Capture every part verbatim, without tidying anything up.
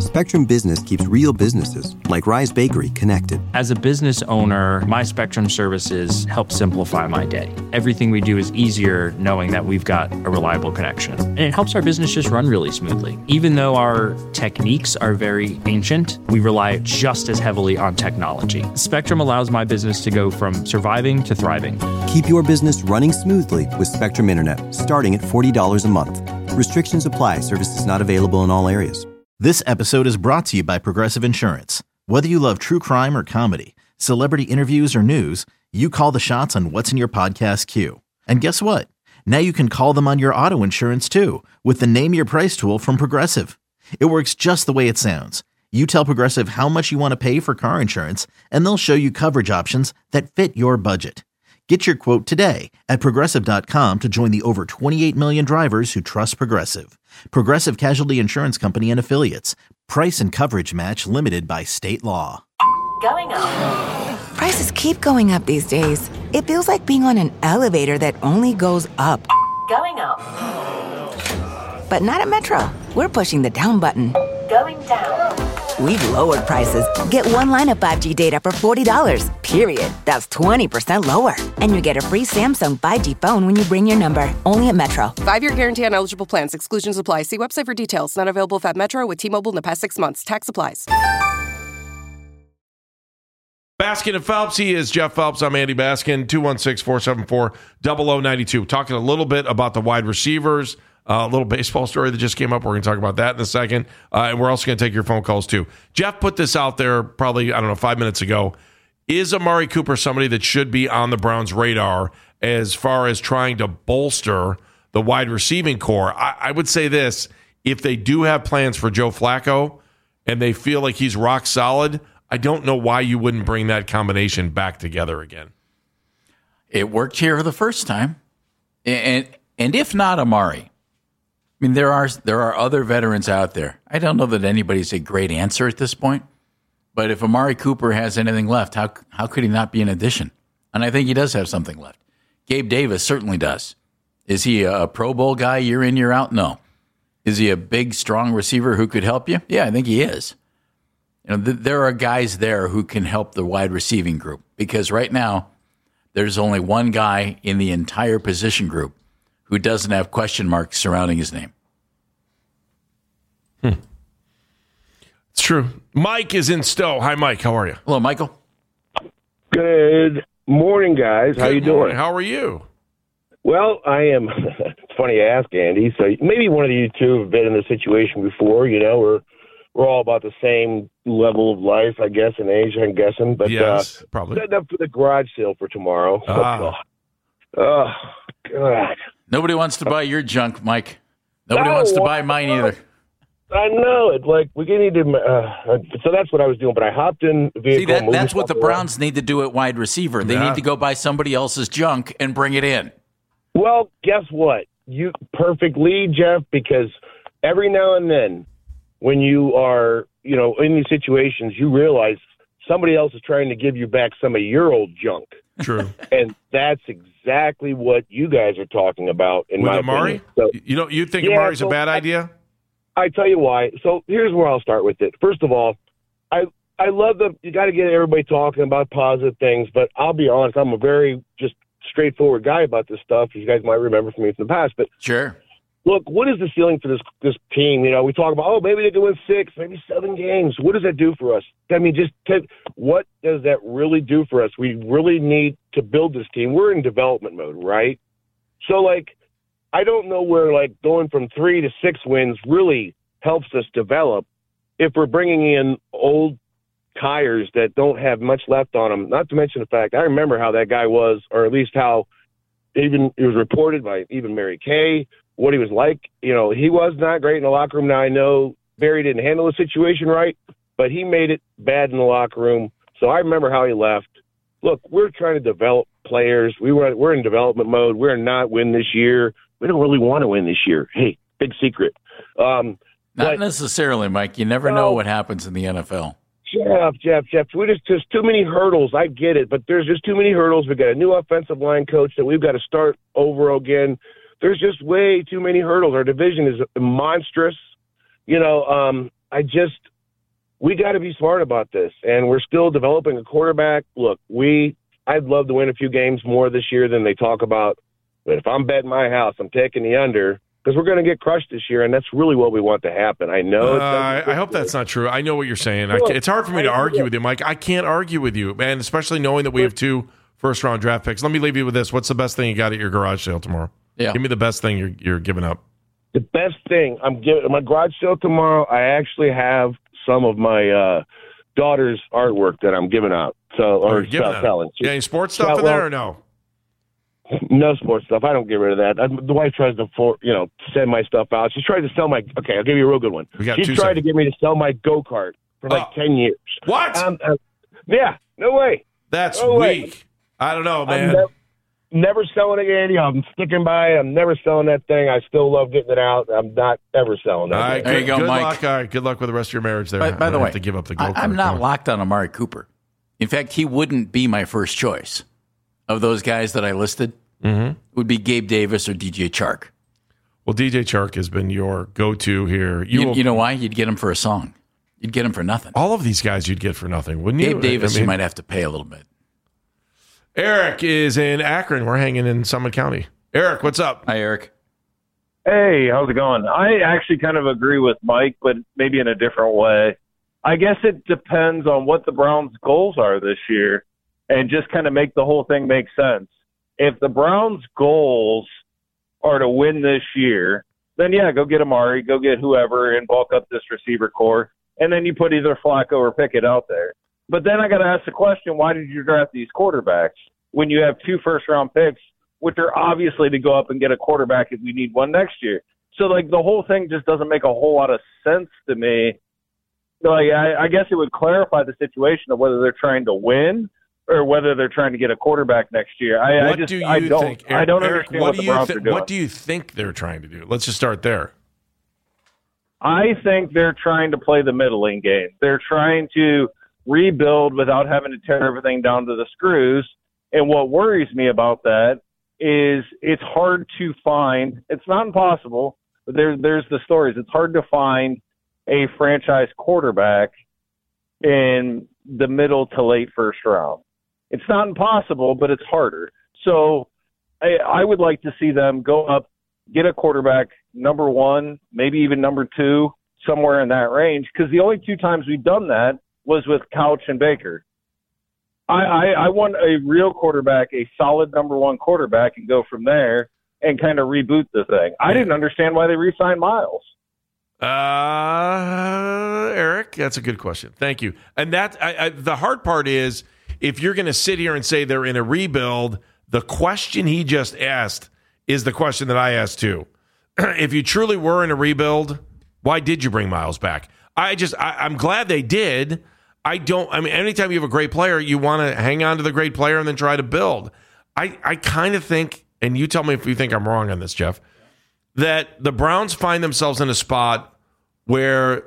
Spectrum Business keeps real businesses, like Rise Bakery, connected. As a business owner, my Spectrum services help simplify my day. Everything we do is easier knowing that we've got a reliable connection. And it helps our business just run really smoothly. Even though our techniques are very ancient, we rely just as heavily on technology. Spectrum allows my business to go from surviving to thriving. Keep your business running smoothly with Spectrum Internet, starting at forty dollars a month. Restrictions apply. Services not available in all areas. This episode is brought to you by Progressive Insurance. Whether you love true crime or comedy, celebrity interviews or news, you call the shots on what's in your podcast queue. And guess what? Now you can call them on your auto insurance too with the Name Your Price tool from Progressive. It works just the way it sounds. You tell Progressive how much you want to pay for car insurance, and they'll show you coverage options that fit your budget. Get your quote today at Progressive dot com to join the over twenty-eight million drivers who trust Progressive. Progressive Casualty Insurance Company and Affiliates. Price and coverage match limited by state law. Going up. Prices keep going up these days. It feels like being on an elevator that only goes up. Going up. But not at Metro. We're pushing the down button. Going down. We've lowered prices. Get one line of five G data for forty dollars, period. That's twenty percent lower. And you get a free Samsung five G phone when you bring your number. Only at Metro. Five-year guarantee on eligible plans. Exclusions apply. See website for details. Not available at Metro with T-Mobile in the past six months. Tax applies. Baskin and Phelps. He is Jeff Phelps. I'm Andy Baskin. two one six, four seven four, zero zero nine two. Talking a little bit about the wide receivers. Uh, a little baseball story that just came up. We're going to talk about that in a second. Uh, and we're also going to take your phone calls, too. Jeff put this out there probably, I don't know, five minutes ago. Is Amari Cooper somebody that should be on the Browns' radar as far as trying to bolster the wide receiving core? I, I would say this. If they do have plans for Joe Flacco and they feel like he's rock solid, I don't know why you wouldn't bring that combination back together again. It worked here the first time. And, and if not Amari, I mean, there are there are other veterans out there. I don't know that anybody's a great answer at this point, but if Amari Cooper has anything left, how how could he not be an addition? And I think he does have something left. Gabe Davis certainly does. Is he a Pro Bowl guy year in, year out? No. Is he a big, strong receiver who could help you? Yeah, I think he is. You know, th- there are guys there who can help the wide receiving group because right now there's only one guy in the entire position group who doesn't have question marks surrounding his name. Hmm. It's true. Mike is in Stowe. Hi, Mike. How are you? Hello, Michael. Good morning, guys. Good How you morning. doing? How are you? Well, I am. It's funny you ask, Andy. So maybe one of you two have been in this situation before. You know, we're we're all about the same level of life, I guess, in age. I'm guessing. But yes, uh, probably. Setting up for the garage sale for tomorrow. Ah. Oh, God. Nobody wants to buy your junk, Mike. Nobody No, wants to buy I mine know. either. I know it. Like we need to. Uh, so that's what I was doing. But I hopped in the vehicle. See, that, moved that's what the stuff around. Browns need to do at wide receiver. They Yeah. need to go buy somebody else's junk and bring it in. Well, guess what? You perfect lead, Jeff, because every now and then when you are, you know, in these situations, you realize somebody else is trying to give you back some of your old junk. True. And that's exactly what you guys are talking about in With my Amari? opinion. So, You don't you think Yeah, Amari's so a bad I- idea? I tell you why. So here's where I'll start with it. First of all, I I love the you got to get everybody talking about positive things, but I'll be honest, I'm a very just straightforward guy about this stuff. You guys might remember from me from the past, but Sure. look, what is the ceiling for this this team? You know, we talk about, oh, maybe they can win six, maybe seven games. What does that do for us? I mean, just t- what does that really do for us? We really need to build this team. We're in development mode, right? So, like, I don't know where, like, going from three to six wins really helps us develop if we're bringing in old tires that don't have much left on them. Not to mention the fact, I remember how that guy was, or at least how even it was reported by even Mary Kay, what he was like. You know, he was not great in the locker room. Now, I know Barry didn't handle the situation right, but he made it bad in the locker room. So I remember how he left. Look, we're trying to develop players. We were, we're in development mode. We're not win this year. We don't really want to win this year. Hey, big secret. Um, Not but, necessarily, Mike. You never No. know what happens in the N F L. Jeff, Jeff, Jeff, we just, there's too many hurdles. I get it, but there's just too many hurdles. We've got a new offensive line coach that we've got to start over again. There's just way too many hurdles. Our division is monstrous. You know, um, I just, we got to be smart about this. And we're still developing a quarterback. Look, we I'd love to win a few games more this year than they talk about. But if I'm betting my house, I'm taking the under because we're going to get crushed this year, and that's really what we want to happen. I know. Uh, I, I hope that's not true. I know what you're saying. I, it's hard for me to argue with you, Mike. I can't argue with you, man, especially knowing that we have two first-round draft picks. Let me leave you with this. What's the best thing you got at your garage sale tomorrow? Yeah. Give me the best thing you're, you're giving up. The best thing I'm giving my garage sale tomorrow, I actually have some of my uh, daughter's artwork that I'm giving out. So, or oh, selling. Yeah, any sports stuff in there or no? No sports stuff. I don't get rid of that. I, the wife tries to, for, you know, send my stuff out. She's tried to sell my. Okay, I'll give you a real good one. We got She's two tried seconds. to get me to sell my go kart for like oh. ten years. What? Um, uh, yeah, no way. That's no weak. Way. I don't know, man. I'm never, never selling it again. I'm sticking by it. I'm never selling that thing. I still love getting it out. I'm not ever selling that. All right, there good, you go, good Mike. luck. All right, good luck with the rest of your marriage there. By, by the way, have to give up the go I, I'm not locked on Amari Cooper. In fact, he wouldn't be my first choice of those guys that I listed. Mm-hmm. It would be Gabe Davis or D J Chark. Well, D J Chark has been your go-to here. You, will, you know why? You'd get him for a song. You'd get him for nothing. All of these guys you'd get for nothing, wouldn't you? Gabe Davis, I mean, you might have to pay a little bit. Eric is in Akron. We're hanging in Summit County. Eric, what's up? Hi, Eric. Hey, how's it going? I actually kind of agree with Mike, but maybe in a different way. I guess it depends on what the Browns' goals are this year and just kind of make the whole thing make sense. If the Browns' goals are to win this year, then, yeah, go get Amari, go get whoever, and bulk up this receiver core, and then you put either Flacco or Pickett out there. But then I got to ask the question, why did you draft these quarterbacks when you have two first-round picks, which are obviously to go up and get a quarterback if we need one next year? So, like, the whole thing just doesn't make a whole lot of sense to me. Like, I, I guess it would clarify the situation of whether they're trying to win or whether they're trying to get a quarterback next year. I, what I just, do you I don't, think? Eric, I don't Eric, understand what, what do the you Browns th- are doing. What do you think they're trying to do? Let's just start there. I think they're trying to play the middling game. They're trying to rebuild without having to tear everything down to the screws. And what worries me about that is it's hard to find. It's not impossible, but there, there's the stories. It's hard to find a franchise quarterback in the middle to late first round. It's not impossible, but it's harder. So I, I would like to see them go up, get a quarterback, number one, maybe even number two, somewhere in that range, because the only two times we've done that was with Couch and Baker. I, I, I want a real quarterback, a solid number one quarterback, and go from there and kind of reboot the thing. I didn't understand why they re-signed Miles. Uh, Eric, that's a good question. Thank you. And that I, I, the hard part is if you're going to sit here and say they're in a rebuild, the question he just asked is the question that I asked too. If you truly were in a rebuild, why did you bring Miles back? I just, I, I'm glad they did. I don't, I mean, anytime you have a great player, you want to hang on to the great player and then try to build. I, I kind of think, and you tell me if you think I'm wrong on this, Jeff, that the Browns find themselves in a spot where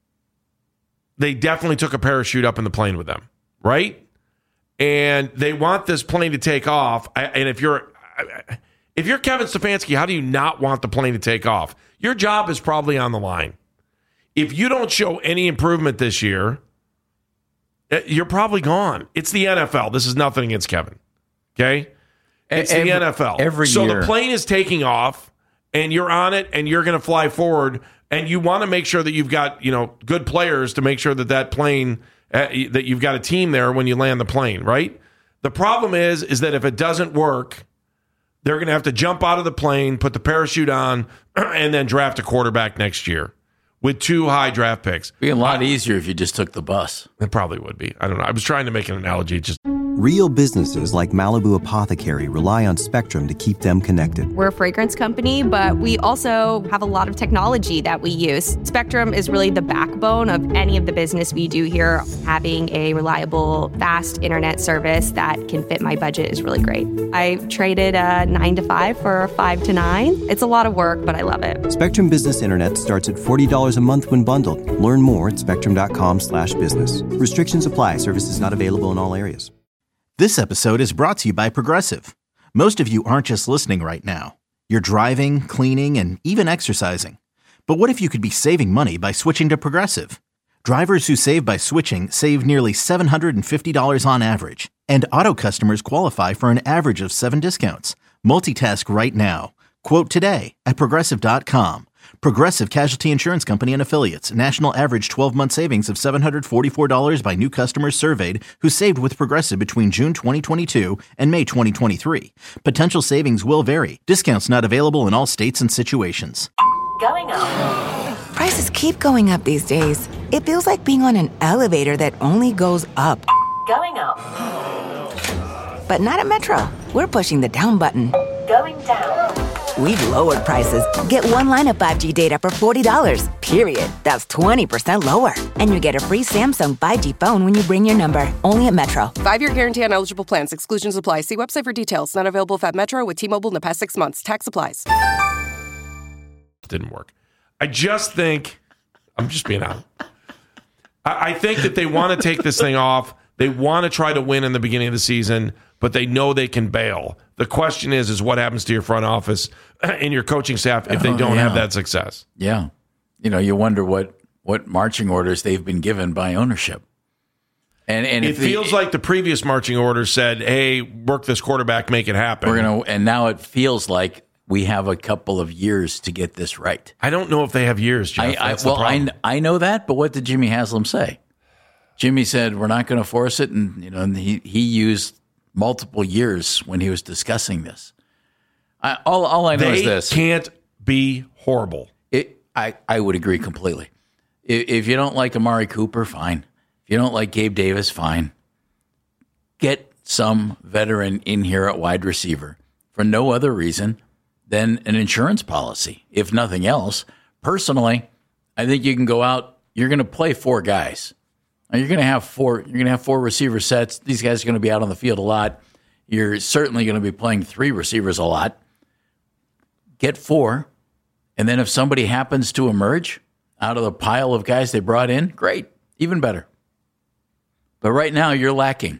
they definitely took a parachute up in the plane with them, right? And they want this plane to take off. And if you're if you're Kevin Stefanski, how do you not want the plane to take off? Your job is probably on the line. If you don't show any improvement this year, you're probably gone. It's the N F L. This is nothing against Kevin. Okay? It's every, the N F L. Every so year. the plane is taking off, and you're on it, and you're going to fly forward, and you want to make sure that you've got, you know, good players to make sure that that plane, uh, that you've got a team there when you land the plane, right? The problem is, is that if it doesn't work, they're going to have to jump out of the plane, put the parachute on, and then draft a quarterback next year with two high draft picks. It'd be a lot easier if you just took the bus. It probably would be. I don't know. I was trying to make an analogy. Just Real businesses like Malibu Apothecary rely on Spectrum to keep them connected. We're a fragrance company, but we also have a lot of technology that we use. Spectrum is really the backbone of any of the business we do here. Having a reliable, fast internet service that can fit my budget is really great. I traded a nine to five for a five to nine. It's a lot of work, but I love it. Spectrum Business Internet starts at forty dollars a month when bundled. Learn more at spectrum.com slash business. Restrictions apply. Services not available in all areas. This episode is brought to you by Progressive. Most of you aren't just listening right now. You're driving, cleaning, and even exercising. But what if you could be saving money by switching to Progressive? Drivers who save by switching save nearly seven hundred fifty dollars on average. And auto customers qualify for an average of seven discounts. Multitask right now. Quote today at Progressive dot com. Progressive Casualty Insurance Company and Affiliates. National average twelve-month savings of seven hundred forty-four dollars by new customers surveyed who saved with Progressive between June twenty twenty-two and May twenty twenty-three. Potential savings will vary. Discounts not available in all states and situations. Going up. Prices keep going up these days. It feels like being on an elevator that only goes up. Going up. But not at Metro. We're pushing the down button. Going down. We've lowered prices. Get one line of five G data for forty dollars, period. That's twenty percent lower. And you get a free Samsung five G phone when you bring your number. Only at Metro. Five-year guarantee on eligible plans. Exclusions apply. See website for details. Not available if at Metro with T-Mobile in the past six months. Tax applies. Didn't work. I just think, I'm just being honest. I, I think that they want to take this thing off. They want to try to win in the beginning of the season, but they know they can bail. The question is, is what happens to your front office and your coaching staff if they Oh, don't yeah. have that success? Yeah. You know, you wonder what, what marching orders they've been given by ownership. And and It if the- feels like the previous marching orders said, hey, work this quarterback, make it happen. we're gonna, and now it feels like we have a couple of years to get this right. I don't know if they have years, Jeff. I, I, That's the well, I, problem. I know that, but what did Jimmy Haslam say? Jimmy said, we're not going to force it. And, you know, and he, he used multiple years when he was discussing this. I, all, all I know they is this. can't be horrible. It, I, I would agree completely. If, if you don't like Amari Cooper, fine. If you don't like Gabe Davis, fine. Get some veteran in here at wide receiver for no other reason than an insurance policy, if nothing else. Personally, I think you can go out. You're going to play four guys. Now, you're going to have four. You're going to have four receiver sets. These guys are going to be out on the field a lot. You're certainly going to be playing three receivers a lot. Get four, and then if somebody happens to emerge out of the pile of guys they brought in, great, even better. But right now, you're lacking.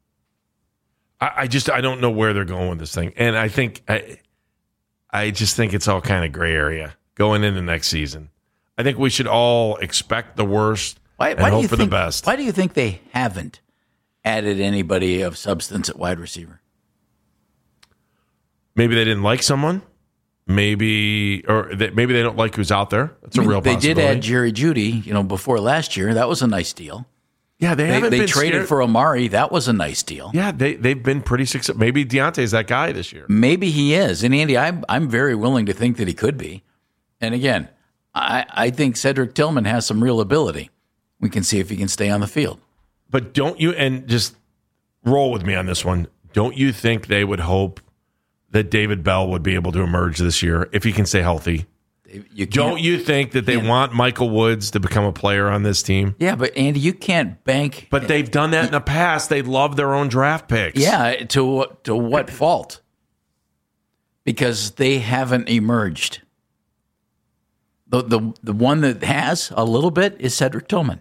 I, I just I don't know where they're going with this thing, and I think I, I just think it's all kind of gray area going into next season. I think we should all expect the worst Why, and why do hope you for think, the best. Why do you think they haven't added anybody of substance at wide receiver? Maybe they didn't like someone. Maybe or they, maybe they don't like who's out there. That's I mean, a real they possibility. did add Jerry Jeudy, you know, before last year. That was a nice deal. Yeah, they, They, haven't they been traded scared. for Amari. That was a nice deal. Yeah, they they've been pretty successful. Maybe Deontay's that guy this year. Maybe he is. And Andy, I'm I'm very willing to think that he could be. And again, I, I think Cedric Tillman has some real ability. We can see if he can stay on the field. But don't you and just roll with me on this one. Don't you think they would hope that David Bell would be able to emerge this year if he can stay healthy? You can't- Don't you think that they can't- want Michael Woods to become a player on this team? Yeah, but Andy, you can't bank. But they've done that in the past. They love their own draft picks. Yeah, to to what fault? Because they haven't emerged. The the the one that has a little bit is Cedric Tillman.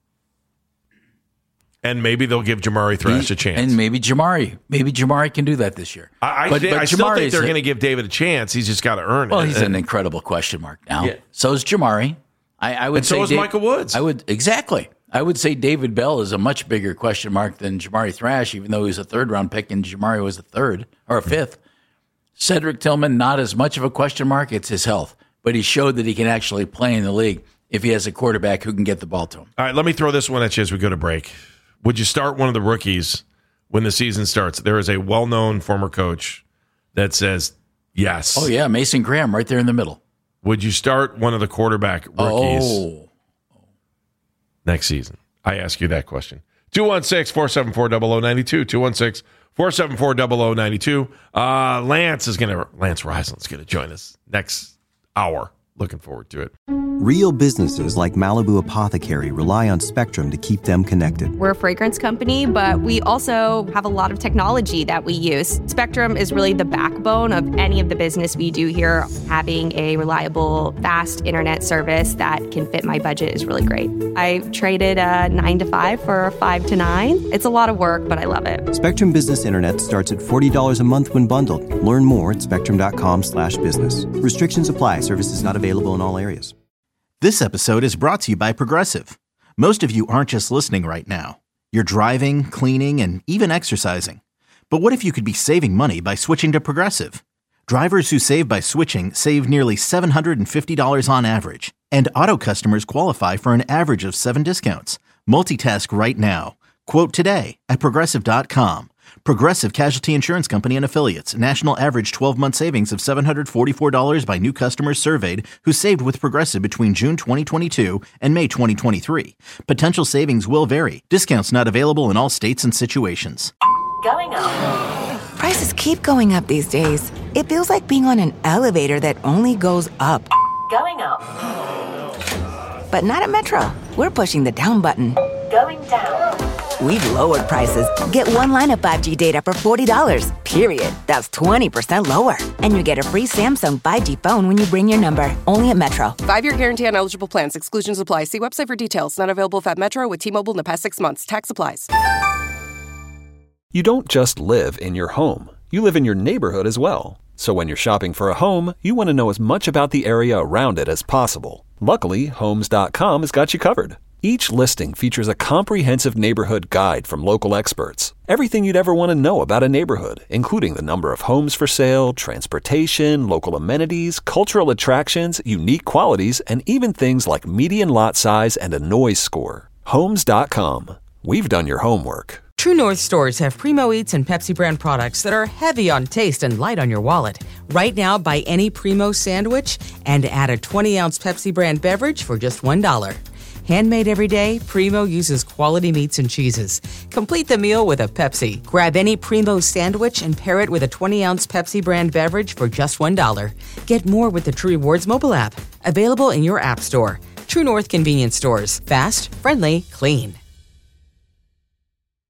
And maybe they'll give Jamari Thrash a chance. And maybe Jamari. Maybe Jamari can do that this year. I, I, But- thi- but I still Jamari think is they're a- going to give David a chance. He's just got to earn Well, it. he's And- an incredible question mark now. Yeah. So is Jamari. I, I would And so say is Dave- Michael Woods. I would exactly. I would say David Bell is a much bigger question mark than Jamari Thrash, even though he was a third round pick and Jamari was a third or a fifth. Cedric Tillman, not as much of a question mark. It's his health, but he showed that he can actually play in the league if he has a quarterback who can get the ball to him. All right, let me throw this one at you as we go to break. Would you start one of the rookies when the season starts? There is a well-known former coach that says yes. Oh yeah, Mason Graham right there in the middle. Would you start one of the quarterback rookies Oh, next season? I ask you that question. two one six, four seven four, zero zero nine two. two one six, four seven four, zero zero nine two. Uh, Lance is going to, Lance Riseland's going to join us next hour. Looking forward to it. Real businesses like Malibu Apothecary rely on Spectrum to keep them connected. We're a fragrance company, but we also have a lot of technology that we use. Spectrum is really the backbone of any of the business we do here. Having a reliable, fast internet service that can fit my budget is really great. I traded a nine to five for a five to nine. It's a lot of work, but I love it. Spectrum Business Internet starts at forty dollars a month when bundled. Learn more at spectrum.com slash business. Restrictions apply. Services not available in all areas. This episode is brought to you by Progressive. Most of you aren't just listening right now. You're driving, cleaning, and even exercising. But what if you could be saving money by switching to Progressive? Drivers who save by switching save nearly seven hundred fifty dollars on average, and auto customers qualify for an average of seven discounts. Multitask right now. Quote today at Progressive dot com. Progressive Casualty Insurance Company and Affiliates. National average twelve-month savings of seven hundred forty-four dollars by new customers surveyed who saved with Progressive between June twenty twenty-two and May twenty twenty-three. Potential savings will vary. Discounts not available in all states and situations. Going up. Prices keep going up these days. It feels like being on an elevator that only goes up. Going up. But not at Metro. We're pushing the down button. Going down. We've lowered prices. Get one line of five G data for forty dollars, period. That's twenty percent lower. And you get a free Samsung five G phone when you bring your number. Only at Metro. Five-year guarantee on eligible plans. Exclusions apply. See website for details. Not available if at Metro with T-Mobile in the past six months. Tax applies. You don't just live in your home. You live in your neighborhood as well. So when you're shopping for a home, you want to know as much about the area around it as possible. Luckily, Homes dot com has got you covered. Each listing features a comprehensive neighborhood guide from local experts. Everything you'd ever want to know about a neighborhood, including the number of homes for sale, transportation, local amenities, cultural attractions, unique qualities, and even things like median lot size and a noise score. Homes dot com. We've done your homework. True North stores have Primo Eats and Pepsi brand products that are heavy on taste and light on your wallet. Right now, buy any Primo sandwich and add a twenty-ounce Pepsi brand beverage for just one dollar. Handmade every day, Primo uses quality meats and cheeses. Complete the meal with a Pepsi. Grab any Primo sandwich and pair it with a twenty-ounce Pepsi brand beverage for just one dollar. Get more with the True Rewards mobile app. Available in your app store. True North convenience stores. Fast, friendly, clean.